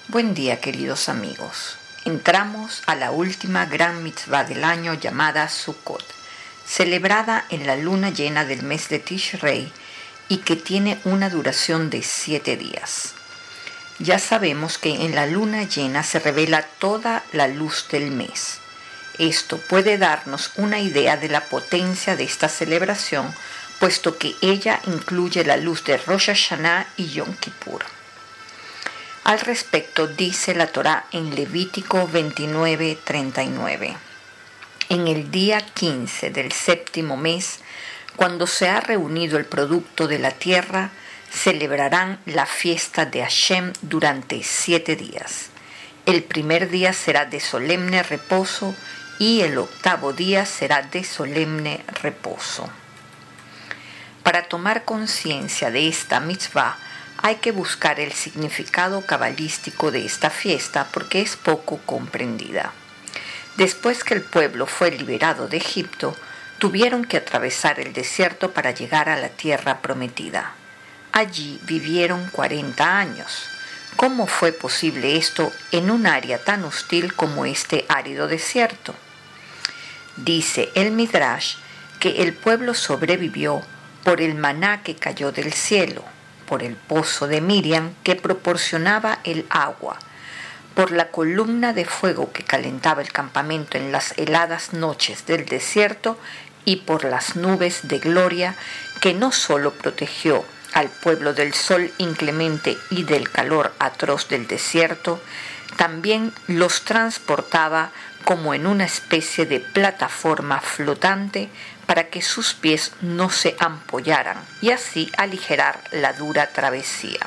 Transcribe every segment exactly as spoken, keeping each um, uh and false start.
Buen día, queridos amigos. Entramos a la última gran mitzvah del año llamada Sukkot, celebrada en la luna llena del mes de Tishrei y que tiene una duración de siete días. Ya sabemos que en la luna llena se revela toda la luz del mes. Esto puede darnos una idea de la potencia de esta celebración, puesto que ella incluye la luz de Rosh Hashanah y Yom Kippur. Al respecto dice la Torá en Levítico veintinueve, treinta y nueve. En el día quince del séptimo mes, cuando se ha reunido el producto de la tierra, celebrarán la fiesta de Hashem durante siete días. El primer día será de solemne reposo y el octavo día será de solemne reposo. Para tomar conciencia de esta mitzvah, hay que buscar el significado cabalístico de esta fiesta porque es poco comprendida. Después que el pueblo fue liberado de Egipto, tuvieron que atravesar el desierto para llegar a la tierra prometida. Allí vivieron cuarenta años. ¿Cómo fue posible esto en un área tan hostil como este árido desierto? Dice el Midrash que el pueblo sobrevivió por el maná que cayó del cielo, por el pozo de Miriam que proporcionaba el agua, por la columna de fuego que calentaba el campamento en las heladas noches del desierto y por las nubes de gloria que no solo protegió al pueblo del sol inclemente y del calor atroz del desierto, también los transportaba como en una especie de plataforma flotante para que sus pies no se ampollaran y así aligerar la dura travesía.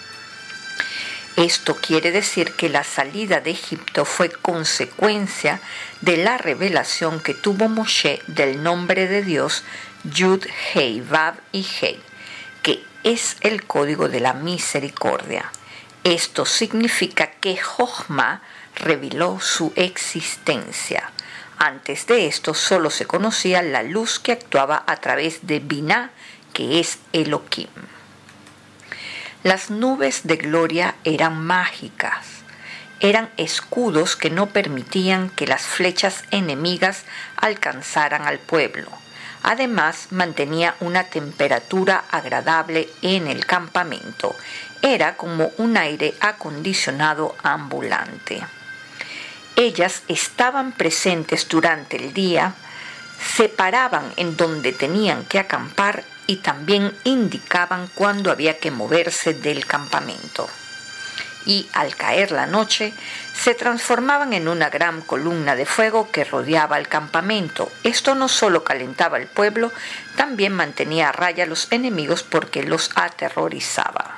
Esto quiere decir que la salida de Egipto fue consecuencia de la revelación que tuvo Moshe del nombre de Dios Yud, Hei, Vav y Hei, que es el código de la misericordia. Esto significa que Jochma reveló su existencia. Antes de esto solo se conocía la luz que actuaba a través de Binah, que es Elohim. Las nubes de gloria eran mágicas. Eran escudos que no permitían que las flechas enemigas alcanzaran al pueblo. Además, mantenía una temperatura agradable en el campamento. Era como un aire acondicionado ambulante. Ellas estaban presentes durante el día, se paraban en donde tenían que acampar y también indicaban cuándo había que moverse del campamento. Y al caer la noche, se transformaban en una gran columna de fuego que rodeaba el campamento. Esto no solo calentaba el pueblo, también mantenía a raya a los enemigos porque los aterrorizaba.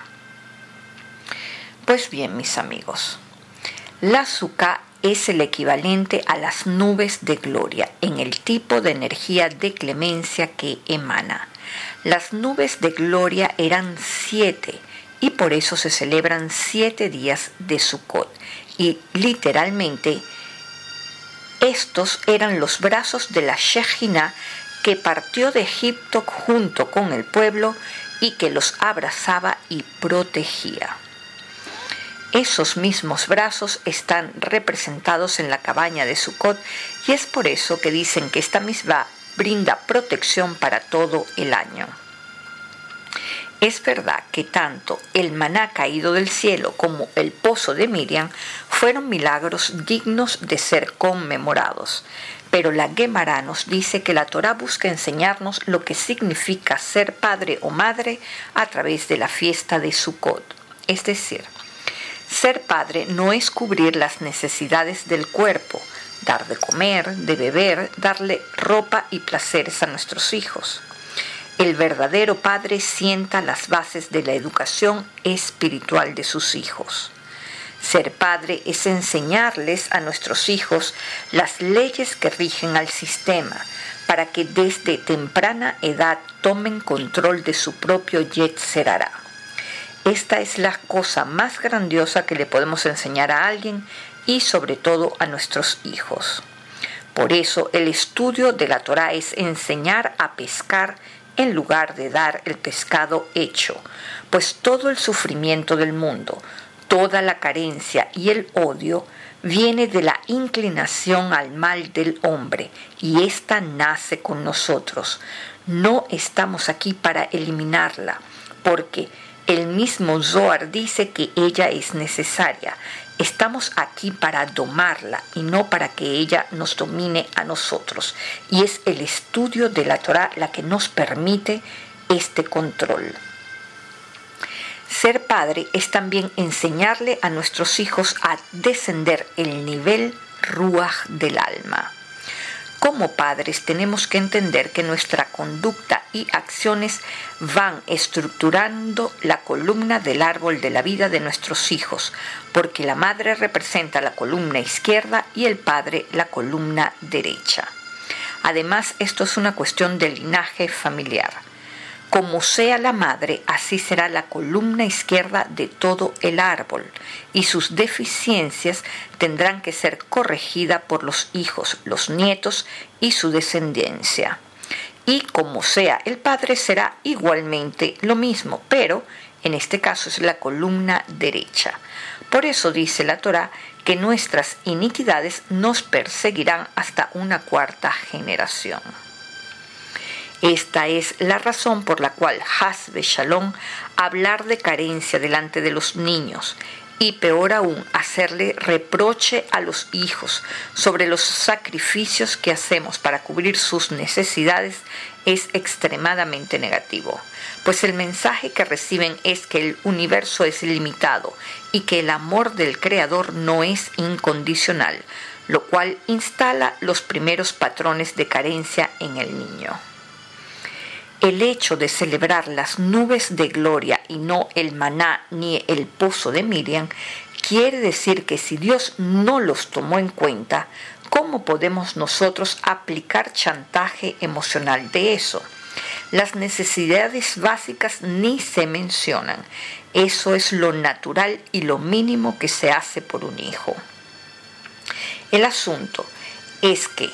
Pues bien, mis amigos, la Sukkah es el equivalente a las nubes de gloria en el tipo de energía de clemencia que emana. Las nubes de gloria eran siete y por eso se celebran siete días de Sukkot. Y literalmente estos eran los brazos de la Shejinah que partió de Egipto junto con el pueblo y que los abrazaba y protegía. Esos mismos brazos están representados en la cabaña de Sukkot y es por eso que dicen que esta mitzvah brinda protección para todo el año. Es verdad que tanto el maná caído del cielo como el pozo de Miriam fueron milagros dignos de ser conmemorados, pero la Gemara nos dice que la Torá busca enseñarnos lo que significa ser padre o madre a través de la fiesta de Sukkot, es decir, ser padre no es cubrir las necesidades del cuerpo, dar de comer, de beber, darle ropa y placeres a nuestros hijos. El verdadero padre sienta las bases de la educación espiritual de sus hijos. Ser padre es enseñarles a nuestros hijos las leyes que rigen al sistema, para que desde temprana edad tomen control de su propio Yetzer Hará. Esta es la cosa más grandiosa que le podemos enseñar a alguien y sobre todo a nuestros hijos. Por eso el estudio de la Torá es enseñar a pescar en lugar de dar el pescado hecho, pues todo el sufrimiento del mundo, Toda la carencia y el odio viene de la inclinación al mal del hombre, y ésta nace con nosotros. No estamos aquí para eliminarla, porque el mismo Zohar dice que ella es necesaria. Estamos aquí para domarla y no para que ella nos domine a nosotros. Y es el estudio de la Torá la que nos permite este control. Ser padre es también enseñarle a nuestros hijos a descender el nivel ruaj del alma. Como padres tenemos que entender que nuestra conducta y acciones van estructurando la columna del árbol de la vida de nuestros hijos, porque la madre representa la columna izquierda y el padre la columna derecha. Además, esto es una cuestión de linaje familiar. Como sea la madre, así será la columna izquierda de todo el árbol, y sus deficiencias tendrán que ser corregidas por los hijos, los nietos y su descendencia. Y como sea el padre, será igualmente lo mismo, pero en este caso es la columna derecha. Por eso dice la Torá que nuestras iniquidades nos perseguirán hasta una cuarta generación. Esta es la razón por la cual Haz Veshalom hablar de carencia delante de los niños y peor aún hacerle reproche a los hijos sobre los sacrificios que hacemos para cubrir sus necesidades es extremadamente negativo, pues el mensaje que reciben es que el universo es limitado y que el amor del Creador no es incondicional, lo cual instala los primeros patrones de carencia en el niño. El hecho de celebrar las nubes de gloria y no el maná ni el pozo de Miriam quiere decir que si Dios no los tomó en cuenta, ¿cómo podemos nosotros aplicar chantaje emocional de eso? Las necesidades básicas ni se mencionan. Eso es lo natural y lo mínimo que se hace por un hijo. El asunto es que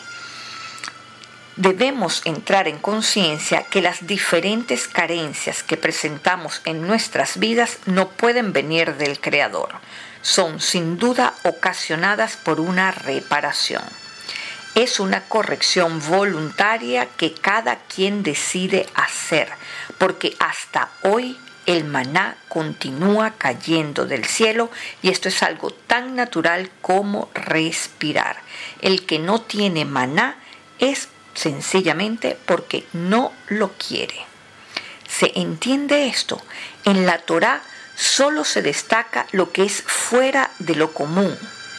debemos entrar en conciencia que las diferentes carencias que presentamos en nuestras vidas no pueden venir del Creador. Son sin duda ocasionadas por una reparación. Es una corrección voluntaria que cada quien decide hacer, porque hasta hoy el maná continúa cayendo del cielo y esto es algo tan natural como respirar. El que no tiene maná es sencillamente porque no lo quiere. ¿Se entiende esto? En la Torá solo se destaca lo que es fuera de lo común.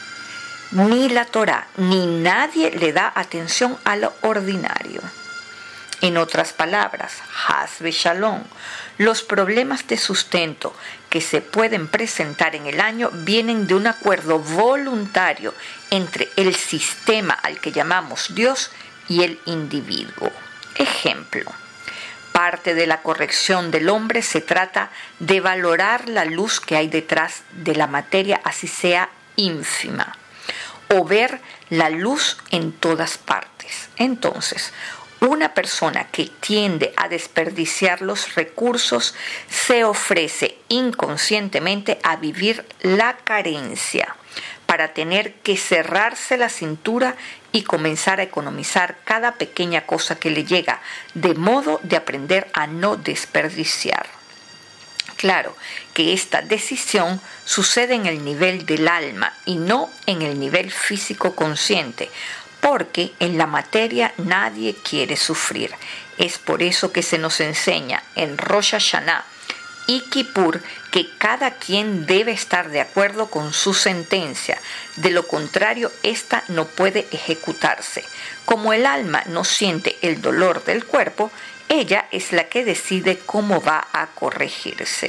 Ni la Torá ni nadie le da atención a lo ordinario. En otras palabras, Haz Veshalom, los problemas de sustento que se pueden presentar en el año vienen de un acuerdo voluntario entre el sistema al que llamamos Dios y el individuo. Ejemplo, parte de la corrección del hombre se trata de valorar la luz que hay detrás de la materia, así sea ínfima, o ver la luz en todas partes. Entonces, una persona que tiende a desperdiciar los recursos se ofrece inconscientemente a vivir la carencia para tener que cerrarse la cintura y comenzar a economizar cada pequeña cosa que le llega, de modo de aprender a no desperdiciar. Claro que esta decisión sucede en el nivel del alma y no en el nivel físico consciente, porque en la materia nadie quiere sufrir. Es por eso que se nos enseña en Rosh Hashanah y Kippur que cada quien debe estar de acuerdo con su sentencia, de lo contrario ésta no puede ejecutarse. Como el alma no siente el dolor del cuerpo, ella es la que decide cómo va a corregirse.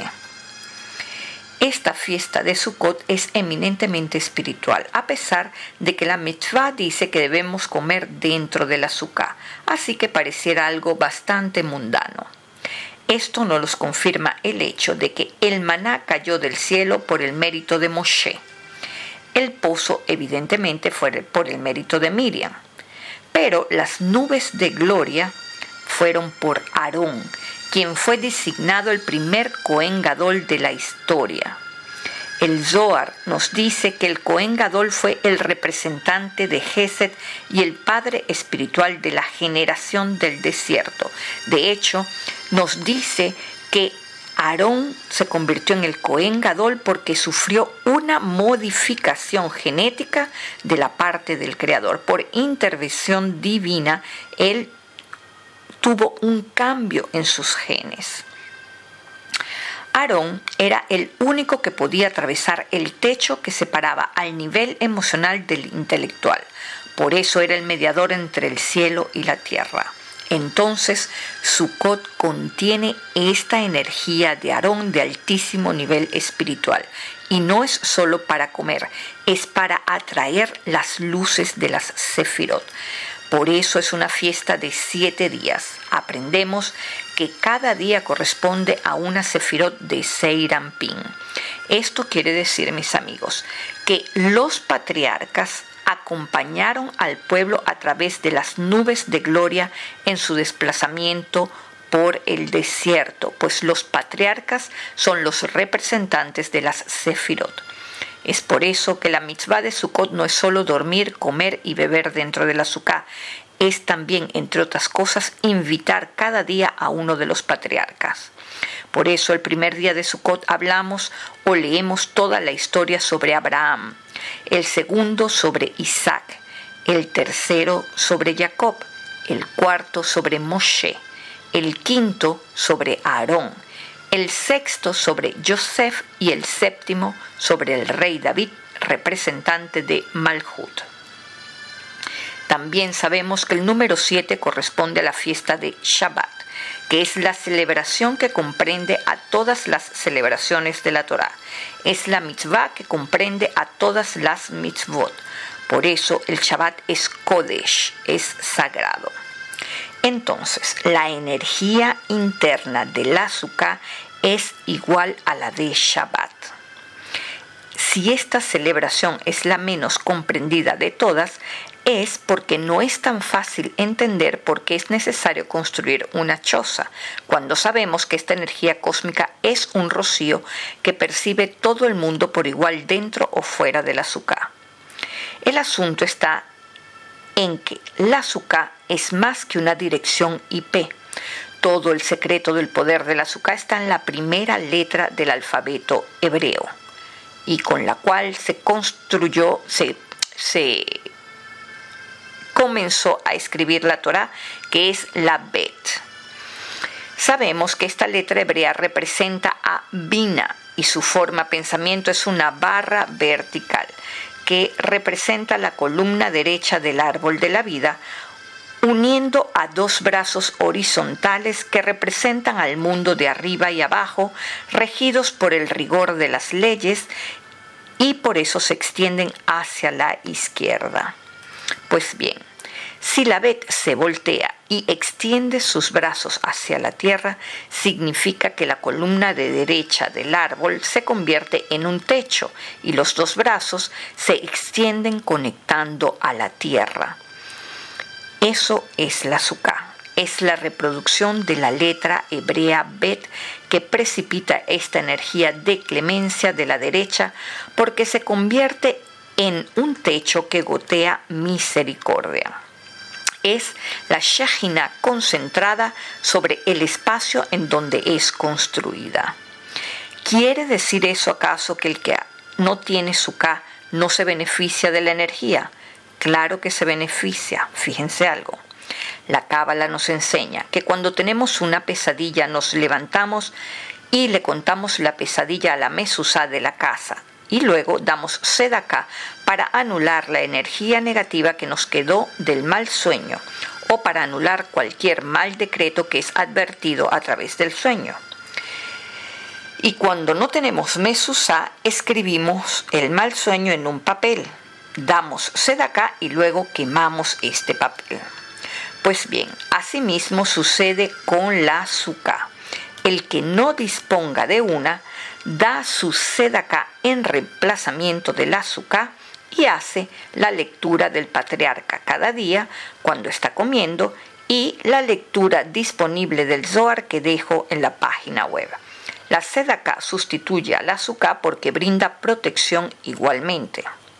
Esta fiesta de Sukkot es eminentemente espiritual, a pesar de que la mitzvah dice que debemos comer dentro de la sukkah, así que pareciera algo bastante mundano. Esto no los confirma el hecho de que el maná cayó del cielo por el mérito de Moshe. El pozo evidentemente fue por el mérito de Miriam. Pero las nubes de gloria fueron por Aarón, quien fue designado el primer Cohen Gadol de la historia. El Zohar nos dice que el Cohen Gadol fue el representante de Gesed y el padre espiritual de la generación del desierto. De hecho, nos dice que Aarón se convirtió en el Cohen Gadol porque sufrió una modificación genética de la parte del Creador. Por intervención divina, él tuvo un cambio en sus genes. Aarón era el único que podía atravesar el techo que separaba al nivel emocional del intelectual. Por eso era el mediador entre el cielo y la tierra. Entonces, Sukkot contiene esta energía de Aarón de altísimo nivel espiritual. Y no es solo para comer, es para atraer las luces de las Sefirot. Por eso es una fiesta de siete días. Aprendemos que cada día corresponde a una Sefirot de Seir Anpin. Esto quiere decir, mis amigos, que los patriarcas acompañaron al pueblo a través de las nubes de gloria en su desplazamiento por el desierto, pues los patriarcas son los representantes de las Sefirot. Es por eso que la mitzvah de Sukkot no es solo dormir, comer y beber dentro de la sukkah, es también, entre otras cosas, invitar cada día a uno de los patriarcas. Por eso el primer día de Sukkot hablamos o leemos toda la historia sobre Abraham, el segundo sobre Isaac, el tercero sobre Jacob, el cuarto sobre Moshe, el quinto sobre Aarón, el sexto sobre Yosef y el séptimo sobre el rey David, representante de Malhut. También sabemos que el número siete corresponde a la fiesta de Shabbat, que es la celebración que comprende a todas las celebraciones de la Torá. Es la mitzvah que comprende a todas las mitzvot. Por eso el Shabbat es Kodesh, es sagrado. Entonces, la energía interna de la Sukkah es igual a la de Shabbat. Si esta celebración es la menos comprendida de todas, es porque no es tan fácil entender por qué es necesario construir una choza, cuando sabemos que esta energía cósmica es un rocío que percibe todo el mundo por igual dentro o fuera de la Sukkah. El asunto está en que la Sukkah es más que una dirección I P. Todo el secreto del poder de la Sukkah está en la primera letra del alfabeto hebreo, y con la cual se construyó, se, se comenzó a escribir la Torá, que es la Bet. Sabemos que esta letra hebrea representa a Bina y su forma pensamiento es una barra vertical que representa la columna derecha del árbol de la vida, uniendo a dos brazos horizontales que representan al mundo de arriba y abajo, regidos por el rigor de las leyes, y por eso se extienden hacia la izquierda. Pues bien, si la Bet se voltea y extiende sus brazos hacia la tierra, significa que la columna de derecha del árbol se convierte en un techo y los dos brazos se extienden conectando a la tierra. Eso es la Sukkah. Es la reproducción de la letra hebrea Bet que precipita esta energía de clemencia de la derecha porque se convierte en un techo que gotea misericordia. Es la Shejina concentrada sobre el espacio en donde es construida. ¿Quiere decir eso acaso que el que no tiene Sukkah no se beneficia de la energía? Claro que se beneficia. Fíjense algo. La Cábala nos enseña que cuando tenemos una pesadilla nos levantamos y le contamos la pesadilla a la mezuzá de la casa y luego damos sedaká para anular la energía negativa que nos quedó del mal sueño o para anular cualquier mal decreto que es advertido a través del sueño. Y cuando no tenemos mezuzá, escribimos el mal sueño en un papel, damos sedaká y luego quemamos este papel. Pues bien, asimismo sucede con la Sukkah. El que no disponga de una, da su sedaká en reemplazamiento de la Sukkah y hace la lectura del patriarca cada día cuando está comiendo y la lectura disponible del Zohar que dejo en la página web. La Tzedakah sustituye al azúcar porque brinda protección igualmente.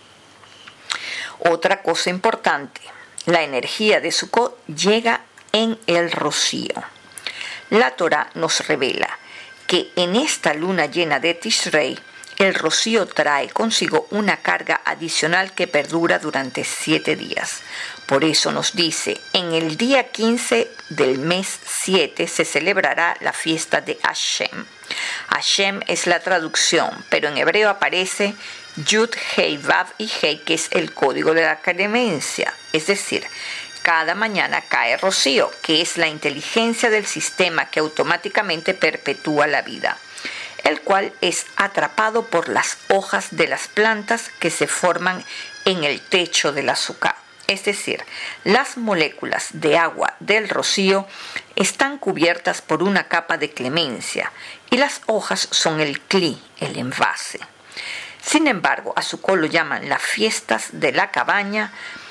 Otra cosa importante, la energía de Sukkot llega en el rocío. La Torá nos revela que en esta luna llena de Tishrei, el rocío trae consigo una carga adicional que perdura durante siete días. Por eso nos dice, en el día quince del mes siete se celebrará la fiesta de Hashem. Hashem es la traducción, pero en hebreo aparece Yud, Hei, Vav y Hei, que es el código de la clemencia. Es decir, cada mañana cae rocío, que es la inteligencia del sistema que automáticamente perpetúa la vida, el cual es atrapado por las hojas de las plantas que se forman en el techo del azúcar. Es decir, las moléculas de agua del rocío están cubiertas por una capa de clemencia y las hojas son el cli, el envase. Sin embargo, a Sukkot lo llaman las fiestas de la cabaña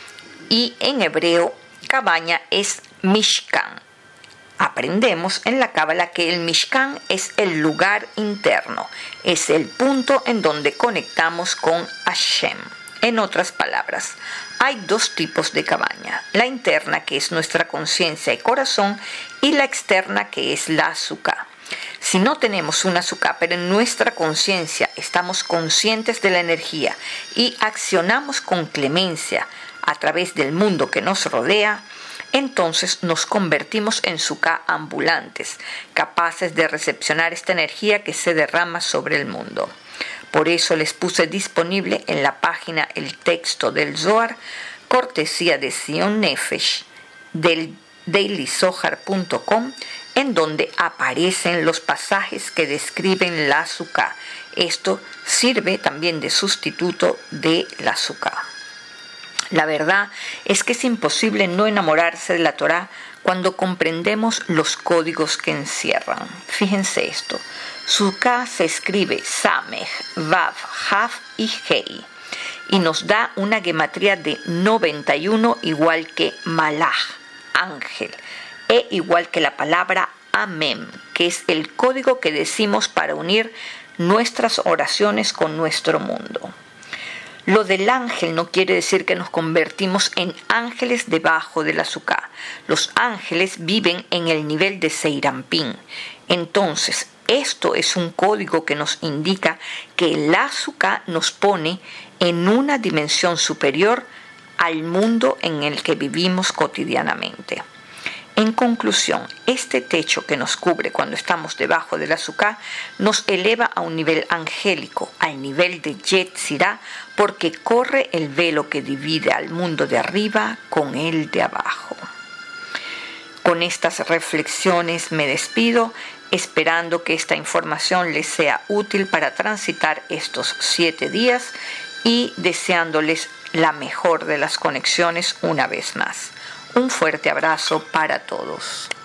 y en hebreo cabaña es Mishkan. Aprendemos en la Cábala que el Mishkan es el lugar interno, es el punto en donde conectamos con Hashem. En otras palabras, hay dos tipos de cabaña, la interna que es nuestra conciencia y corazón y la externa que es la azúcar. Si no tenemos un azúcar, pero en nuestra conciencia estamos conscientes de la energía y accionamos con clemencia a través del mundo que nos rodea, entonces nos convertimos en sukkah ambulantes, capaces de recepcionar esta energía que se derrama sobre el mundo. Por eso les puse disponible en la página el texto del Zohar, cortesía de Sion Nefesh, del daily zohar punto com, en donde aparecen los pasajes que describen la sukkah. Esto sirve también de sustituto de la sukkah. La verdad es que es imposible no enamorarse de la Torá cuando comprendemos los códigos que encierran. Fíjense esto. Sukkah se escribe Samech, Vav, Hav y Hei y nos da una gematría de noventa y uno igual que Malach, ángel, e igual que la palabra Amem, que es el código que decimos para unir nuestras oraciones con nuestro mundo. Lo del ángel no quiere decir que nos convertimos en ángeles debajo de la sukkah. Los ángeles viven en el nivel de Seirampín. Entonces, esto es un código que nos indica que la sukkah nos pone en una dimensión superior al mundo en el que vivimos cotidianamente. En conclusión, este techo que nos cubre cuando estamos debajo de la sukkah nos eleva a un nivel angélico, al nivel de Yetzirah, porque corre el velo que divide al mundo de arriba con el de abajo. Con estas reflexiones me despido, esperando que esta información les sea útil para transitar estos siete días y deseándoles la mejor de las conexiones una vez más. Un fuerte abrazo para todos.